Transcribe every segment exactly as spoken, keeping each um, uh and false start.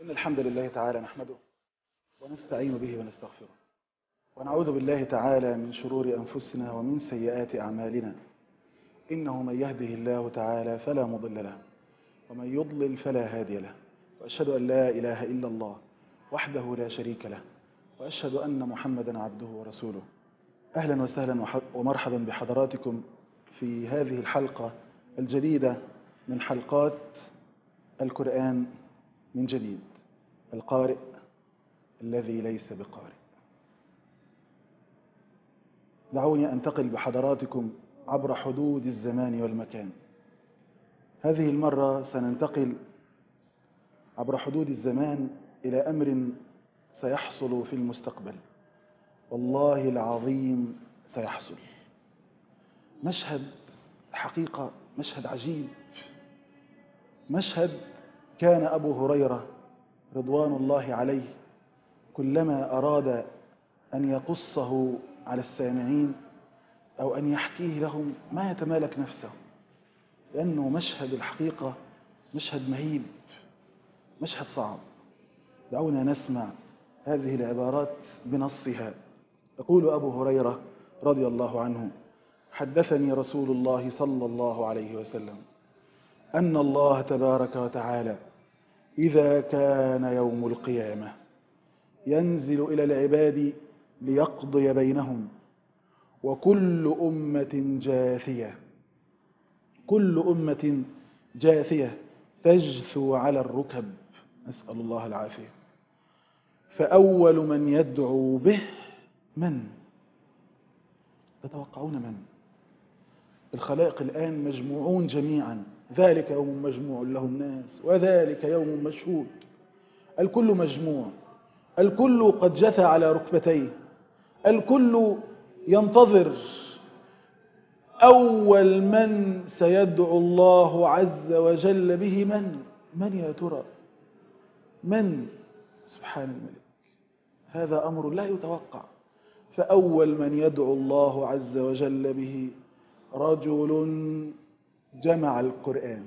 إن الحمد لله تعالى نحمده ونستعين به ونستغفره ونعوذ بالله تعالى من شرور أنفسنا ومن سيئات أعمالنا. إنه من يهده الله تعالى فلا مضل له ومن يضلل فلا هادي له، وأشهد أن لا إله إلا الله وحده لا شريك له، وأشهد أن محمدا عبده ورسوله. أهلا وسهلا ومرحبا بحضراتكم في هذه الحلقة الجديدة من حلقات القرآن من جديد، القارئ الذي ليس بقارئ. دعوني أنتقل بحضراتكم عبر حدود الزمان والمكان. هذه المرة سننتقل عبر حدود الزمان إلى أمر سيحصل في المستقبل، والله العظيم سيحصل. مشهد حقيقة، مشهد عجيب، مشهد كان أبو هريرة رضوان الله عليه كلما أراد أن يقصه على السامعين أو أن يحكيه لهم ما يتمالك نفسه، لأنه مشهد الحقيقة مشهد مهيب، مشهد صعب. دعونا نسمع هذه العبارات بنصها. يقول أبو هريرة رضي الله عنه: حدثني رسول الله صلى الله عليه وسلم أن الله تبارك وتعالى إذا كان يوم القيامة ينزل إلى العباد ليقضي بينهم، وكل أمة جاثية كل أمة جاثية تجثو على الركب، نسأل الله العافية. فأول من يدعو به من؟ تتوقعون من؟ الخلائق الآن مجموعون جميعا، ذلك يوم مجموع له الناس وذلك يوم مشهود. الكل مجموع، الكل قد جثى على ركبتيه، الكل ينتظر. أول من سيدعو الله عز وجل به من؟ من يا ترى؟ من؟ سبحان الملك، هذا أمر لا يتوقع. فأول من يدعو الله عز وجل به رجل جمع القرآن،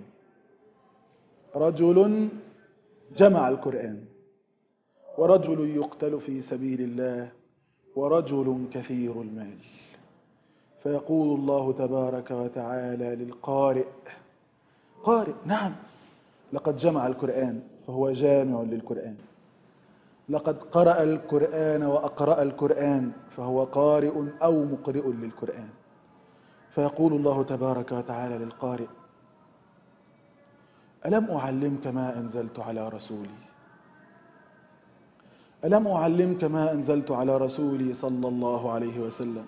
رجل جمع القرآن، ورجل يقتل في سبيل الله، ورجل كثير المال. فيقول الله تبارك وتعالى للقارئ: قارئ، نعم، لقد جمع القرآن فهو جامع للقرآن، لقد قرأ القرآن وأقرأ القرآن فهو قارئ أو مقرئ للقرآن. فيقول الله تبارك وتعالى للقارئ: ألم أعلمك ما أنزلت على رسولي؟ ألم أعلمك ما أنزلت على رسولي صلى الله عليه وسلم؟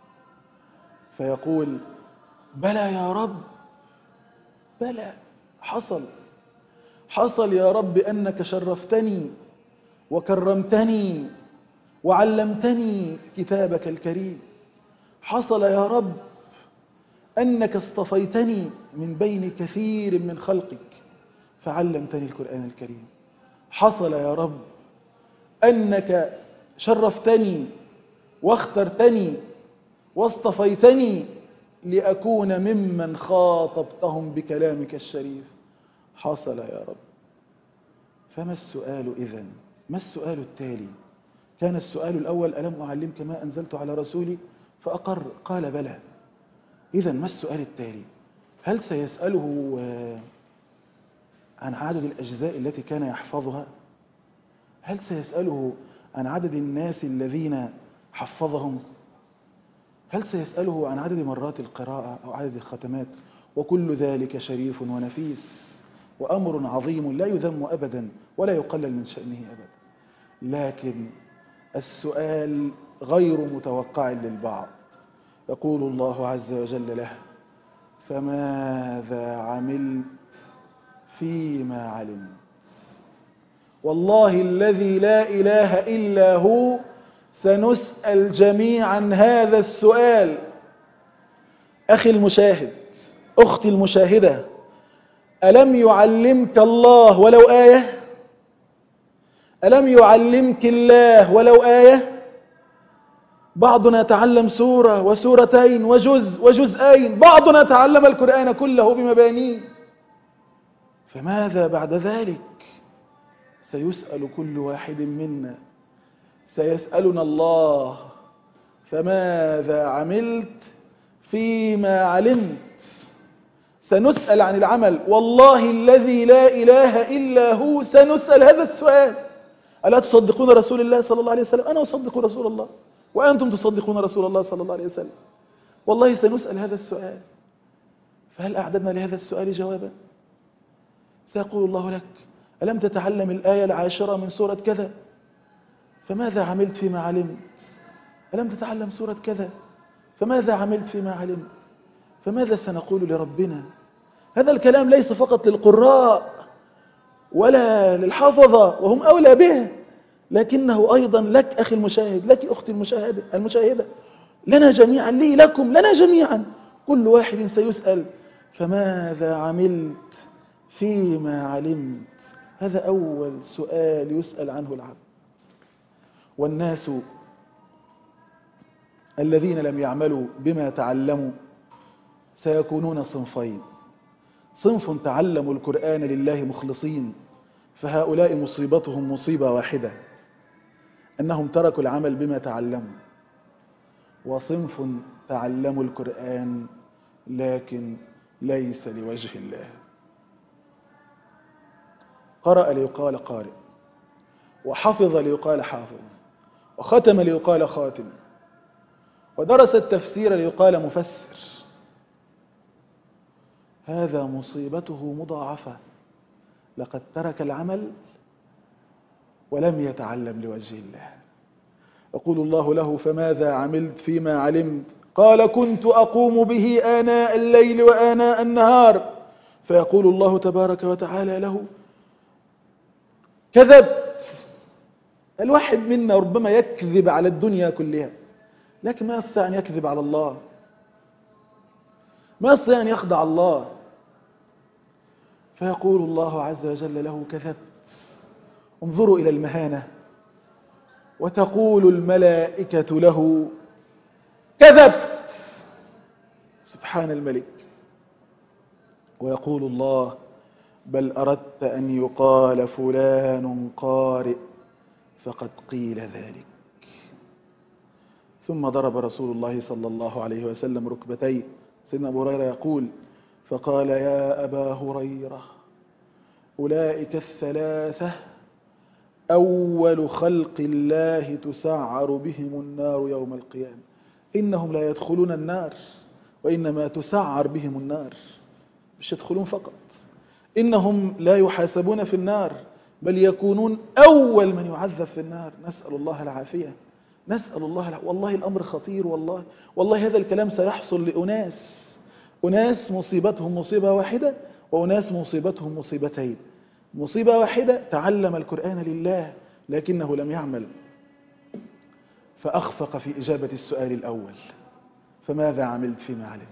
فيقول: بلى يا رب، بلى، حصل حصل يا رب أنك شرفتني وكرمتني وعلمتني كتابك الكريم. حصل يا رب أنك اصطفيتني من بين كثير من خلقك فعلمتني القرآن الكريم. حصل يا رب أنك شرفتني واخترتني واصطفيتني لأكون ممن خاطبتهم بكلامك الشريف. حصل يا رب. فما السؤال إذن؟ ما السؤال التالي؟ كان السؤال الأول: ألم أعلمك ما أنزلت على رسولي؟ فأقر، قال بلى. إذن ما السؤال التالي؟ هل سيسأله عن عدد الأجزاء التي كان يحفظها؟ هل سيسأله عن عدد الناس الذين حفظهم؟ هل سيسأله عن عدد مرات القراءة أو عدد الختمات؟ وكل ذلك شريف ونفيس وأمر عظيم لا يذم أبدا ولا يقلل من شأنه أبدا. لكن السؤال غير متوقع للبعض. يقول الله عز وجل له: فماذا عملت فيما علمت؟ والله الذي لا إله إلا هو سنسأل جميعا هذا السؤال. أخي المشاهد، أختي المشاهدة، ألم يعلمك الله ولو آية؟ ألم يعلمك الله ولو آية؟ بعضنا تعلم سورة وسورتين وجزء وجزئين، بعضنا تعلم القرآن كله بمبانيه. فماذا بعد ذلك؟ سيسأل كل واحد منا، سيسألنا الله فماذا عملت فيما علمت. سنسأل عن العمل، والله الذي لا إله إلا هو سنسأل هذا السؤال. ألا تصدقون رسول الله صلى الله عليه وسلم؟ أنا أصدق رسول الله وأنتم تصدقون رسول الله صلى الله عليه وسلم. والله سنسأل هذا السؤال، فهل أعددنا لهذا السؤال جوابا؟ سيقول الله لك: ألم تتعلم الآية العاشرة من سورة كذا؟ فماذا عملت فيما علمت؟ ألم تتعلم سورة كذا؟ فماذا عملت فيما علمت؟ فماذا سنقول لربنا؟ هذا الكلام ليس فقط للقراء ولا للحفظة وهم أولى به، لكنه أيضا لك أخي المشاهد، لك أختي المشاهدة المشاهدة، لنا جميعا، لي لكم، لنا جميعا. كل واحد سيسأل: فماذا عملت فيما علمت؟ هذا أول سؤال يسأل عنه العبد. والناس الذين لم يعملوا بما تعلموا سيكونون صنفين: صنف تعلموا القرآن لله مخلصين، فهؤلاء مصيبتهم مصيبة واحدة، أنهم تركوا العمل بما تعلموا. وصنف تعلموا القرآن لكن ليس لوجه الله، قرأ ليقال قارئ، وحفظ ليقال حافظ، وختم ليقال خاتم، ودرس التفسير ليقال مفسر. هذا مصيبته مضاعفة، لقد ترك العمل ولم يتعلم لوجه الله. يقول الله له: فماذا عملت فيما علمت؟ قال: كنت أقوم به آناء الليل وآناء النهار. فيقول الله تبارك وتعالى له: كذبت. الواحد منا ربما يكذب على الدنيا كلها، لكن ما يستطيع أن يكذب على الله، ما يستطيع أن يخدع الله. فيقول الله عز وجل له: كذبت. انظروا إلى المهانة. وتقول الملائكة له: كذبت. سبحان الملك. ويقول الله: بل أردت أن يقال فلان قارئ فقد قيل ذلك. ثم ضرب رسول الله صلى الله عليه وسلم ركبتيه. سيدنا أبو هريرة يقول: فقال: يا أبا هريرة، أولئك الثلاثة أول خلق الله تسعر بهم النار يوم القيامة. إنهم لا يدخلون النار، وإنما تسعر بهم النار، مش يدخلون فقط. إنهم لا يحاسبون في النار، بل يكونون أول من يعذب في النار. نسأل الله العافية، نسأل الله العافية. والله الأمر خطير، والله والله هذا الكلام سيحصل لأناس أناس مصيبتهم مصيبة واحدة، وأناس مصيبتهم مصيبتين. مصيبة واحدة: تعلم القرآن لله لكنه لم يعمل، فأخفق في إجابة السؤال الأول: فماذا عملت فيما علمت؟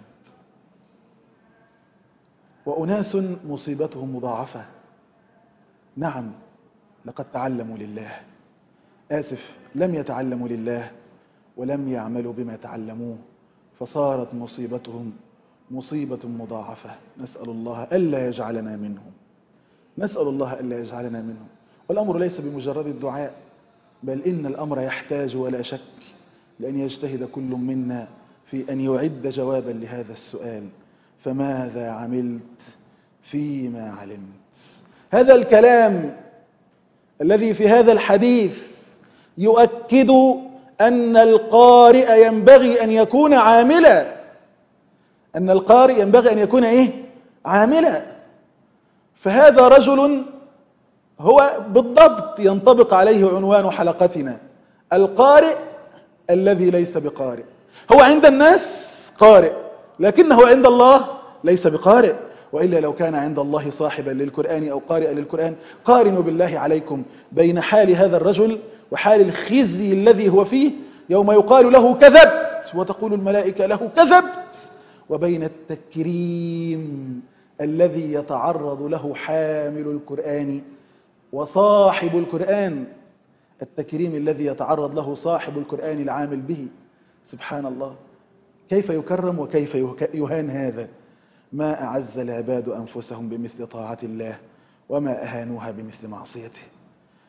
وأناس مصيبتهم مضاعفة، نعم لقد تعلموا لله، آسف لم يتعلموا لله ولم يعملوا بما تعلموه، فصارت مصيبتهم مصيبة مضاعفة. نسأل الله ألا يجعلنا منهم، نسأل الله ألا يجعلنا منهم. والأمر ليس بمجرد الدعاء، بل إن الأمر يحتاج ولا شك لأن يجتهد كل منا في أن يعد جوابا لهذا السؤال: فماذا عملت فيما علمت؟ هذا الكلام الذي في هذا الحديث يؤكد أن القارئ ينبغي أن يكون عاملا، أن القارئ ينبغي أن يكون إيه؟ عاملا. فهذا رجل هو بالضبط ينطبق عليه عنوان حلقتنا: القارئ الذي ليس بقارئ. هو عند الناس قارئ، لكنه عند الله ليس بقارئ. وإلا لو كان عند الله صاحبا للقرآن أو قارئا للقرآن، قارنوا بالله عليكم بين حال هذا الرجل وحال الخزي الذي هو فيه يوم يقال له كذبت وتقول الملائكة له كذبت، وبين التكريم الذي يتعرض له حامل القرآن وصاحب القرآن، التكريم الذي يتعرض له صاحب القرآن العامل به. سبحان الله، كيف يكرم وكيف يهان هذا. ما أعز العباد أنفسهم بمثل طاعة الله، وما أهانوها بمثل معصيته.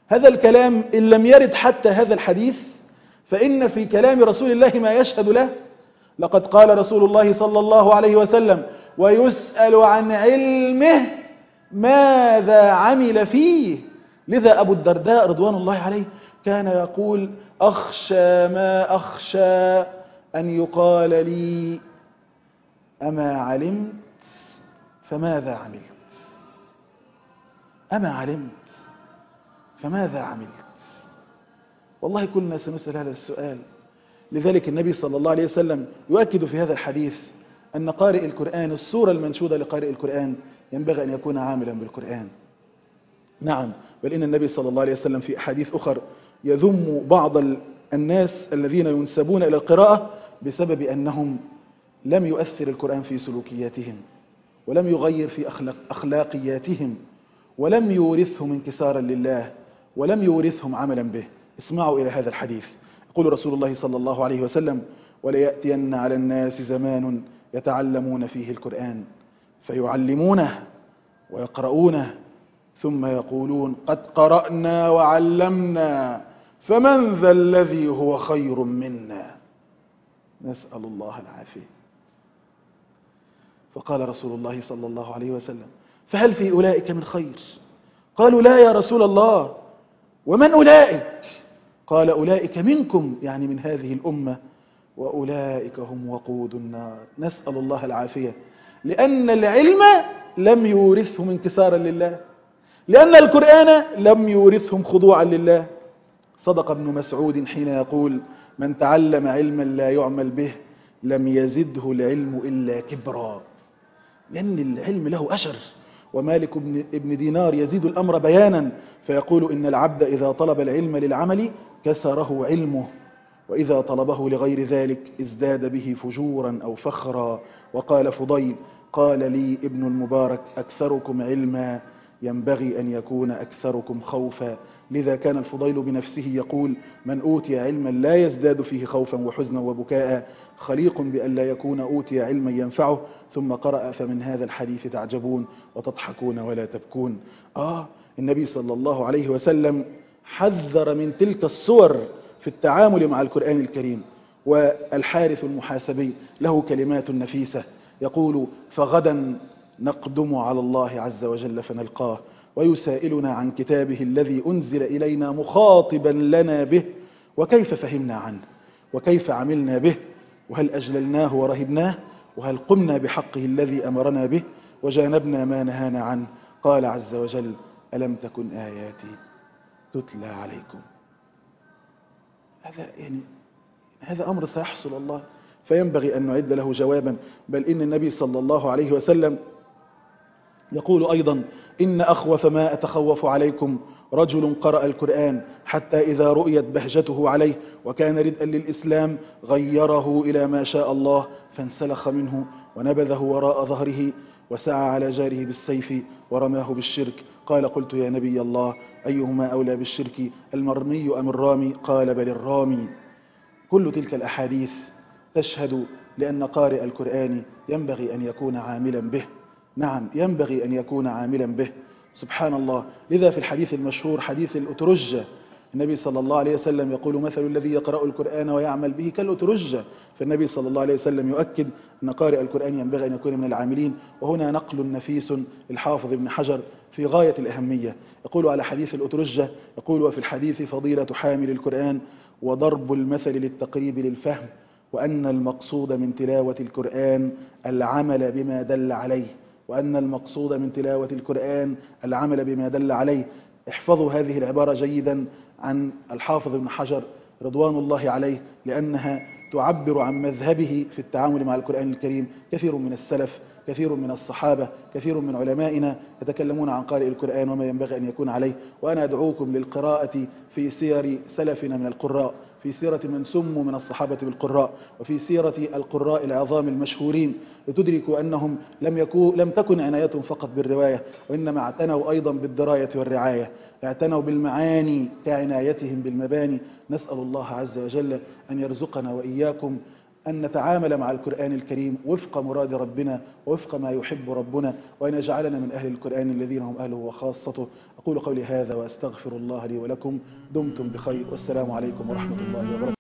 هذا الكلام إن لم يرد حتى هذا الحديث فإن في كلام رسول الله ما يشهد له. لقد قال رسول الله صلى الله عليه وسلم: ويسأل عن علمه ماذا عمل فيه. لذا أبو الدرداء رضوان الله عليه كان يقول: أخشى ما أخشى أن يقال لي أما علمت فماذا عملت، أما علمت فماذا عملت. والله كلنا سنسأل هذا السؤال. لذلك النبي صلى الله عليه وسلم يؤكد في هذا الحديث أن قارئ القرآن، الصورة المنشودة لقارئ القرآن ينبغي أن يكون عاملا بالقرآن. نعم، بل إن النبي صلى الله عليه وسلم في أحاديث أخر يذم بعض الناس الذين ينسبون إلى القراءة بسبب أنهم لم يؤثر القرآن في سلوكياتهم، ولم يغير في أخلاق أخلاقياتهم، ولم يورثهم انكسارا لله، ولم يورثهم عملا به. اسمعوا إلى هذا الحديث. يقول رسول الله صلى الله عليه وسلم: وليأتين على الناس زمان يتعلمون فيه القرآن فيعلمونه ويقرؤونه ثم يقولون: قد قرأنا وعلمنا فمن ذا الذي هو خير منا. نسأل الله العافية. فقال رسول الله صلى الله عليه وسلم: فهل في أولئك من خير؟ قالوا: لا يا رسول الله. ومن أولئك؟ قال: أولئك منكم، يعني من هذه الأمة، وأولئك هم وقود النار. نسأل الله العافية. لأن العلم لم يورثهم انكسارا لله، لأن القرآن لم يورثهم خضوعا لله. صدق ابن مسعود حين يقول: من تعلم علما لا يعمل به لم يزده العلم إلا كبرا. لأن العلم له أشر. ومالك ابن دينار يزيد الأمر بيانا فيقول: إن العبد إذا طلب العلم للعمل كسره علمه، وإذا طلبه لغير ذلك ازداد به فجورا أو فخرا. وقال فضيل: قال لي ابن المبارك: أكثركم علما ينبغي أن يكون أكثركم خوفا. لذا كان الفضيل بنفسه يقول: من أوتي علما لا يزداد فيه خوفا وحزنا وبكاء خليق بأن لا يكون أوتي علما ينفعه. ثم قرأ: فمن هذا الحديث تعجبون وتضحكون ولا تبكون. آه النبي صلى الله عليه وسلم حذر من تلك الصور في التعامل مع القرآن الكريم. والحارث المحاسبي له كلمات نفيسة يقول: فغدا نقدم على الله عز وجل فنلقاه ويسائلنا عن كتابه الذي أنزل إلينا مخاطبا لنا به، وكيف فهمنا عنه، وكيف عملنا به، وهل أجللناه ورهبناه، وهل قمنا بحقه الذي أمرنا به، وجانبنا ما نهانا عنه. قال عز وجل: ألم تكن آياتي تتلى عليكم. هذا يعني هذا أمر سيحصل الله، فينبغي أن نعد له جوابا. بل إن النبي صلى الله عليه وسلم يقول أيضا: إن أخوف ما أتخوف عليكم رجل قرأ القرآن حتى إذا رؤيت بهجته عليه وكان ردءا للإسلام غيره إلى ما شاء الله فانسلخ منه ونبذه وراء ظهره وسعى على جاره بالسيف ورماه بالشرك. قال: قلت يا نبي الله أيهما أولى بالشرك، المرمي أم الرامي؟ قال: بل الرامي. كل تلك الأحاديث تشهد لأن قارئ القرآن ينبغي أن يكون عاملا به. نعم، ينبغي أن يكون عاملا به. سبحان الله. لذا في الحديث المشهور حديث الأترجة النبي صلى الله عليه وسلم يقول: مثل الذي يقرأ القرآن ويعمل به كالأترجة. فالنبي صلى الله عليه وسلم يؤكد أن قارئ القرآن ينبغي أن يكون من العاملين. وهنا نقل نفيس للحافظ ابن حجر في غاية الأهمية. يقول على حديث الأترجة، يقول: وفي الحديث فضيلة حامل القرآن وضرب المثل للتقريب للفهم، وأن المقصود من تلاوة القرآن العمل بما دل عليه، وأن المقصود من تلاوة القرآن العمل بما دل عليه. احفظوا هذه العبارة جيدا عن الحافظ ابن حجر رضوان الله عليه، لأنها تعبر عن مذهبه في التعامل مع القرآن الكريم. كثير من السلف، كثير من الصحابة، كثير من علمائنا يتكلمون عن قارئ القرآن وما ينبغي أن يكون عليه. وأنا أدعوكم للقراءة في سير سلفنا من القراء، في سيرة من سموا من الصحابة بالقراء، وفي سيرة القراء العظام المشهورين، لتدركوا أنهم لم, يكون لم تكن عنايتهم فقط بالرواية، وإنما اعتنوا أيضا بالدراية والرعاية، اعتنوا بالمعاني كعنايتهم بالمباني. نسأل الله عز وجل أن يرزقنا وإياكم أن نتعامل مع القرآن الكريم وفق مراد ربنا ووفق ما يحب ربنا، وأن يجعلنا من أهل القرآن الذين هم أهله وخاصته. أقول قولي هذا وأستغفر الله لي ولكم. دمتم بخير، والسلام عليكم ورحمة الله وبركاته.